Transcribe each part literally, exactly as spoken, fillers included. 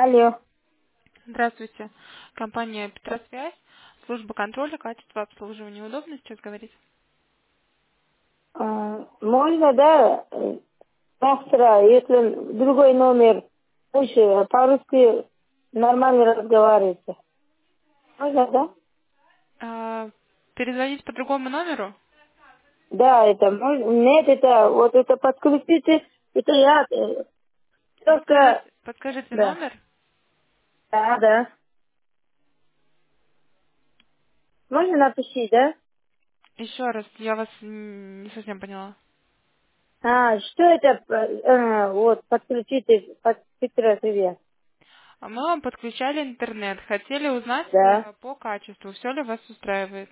Алло. Здравствуйте. Компания «Петросвязь», служба контроля качества обслуживания. Удобно сейчас говорить? А, можно, да, э, завтра, если другой номер, лучше по-русски нормально разговариваете. Можно, да? А, перезвонить по другому номеру? Да, это можно. Нет, это вот это подключите. Это я э, только, Подскажите, подскажите да, номер. да, да. Можно написать, да? Еще раз, я вас м, не совсем поняла. А, что это, э, э, вот, подключите, под Петра Привет. А мы вам подключали интернет. Хотели узнать Да. э, по качеству, все ли вас устраивает.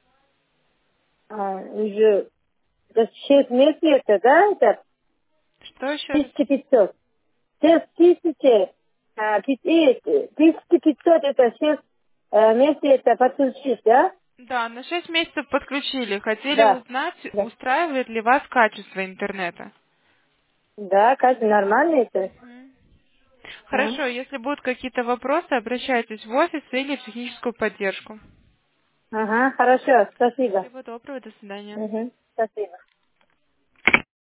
А, уже, это шесть месяцев, это, да, это Что еще раз? тысяча пятьсот. Шесть тысяч, а, пи- и, э, тысяча пятьсот это шесть э, месяцев это подключить, да? Да, на шесть месяцев подключили. Хотели Да. узнать, Да. устраивает ли вас качество интернета. Да, как нормально это. Мгм. А. Хорошо, если будут какие-то вопросы, обращайтесь в офис или в техническую поддержку. Ага, хорошо, спасибо. Всего доброго, до свидания. Угу, спасибо.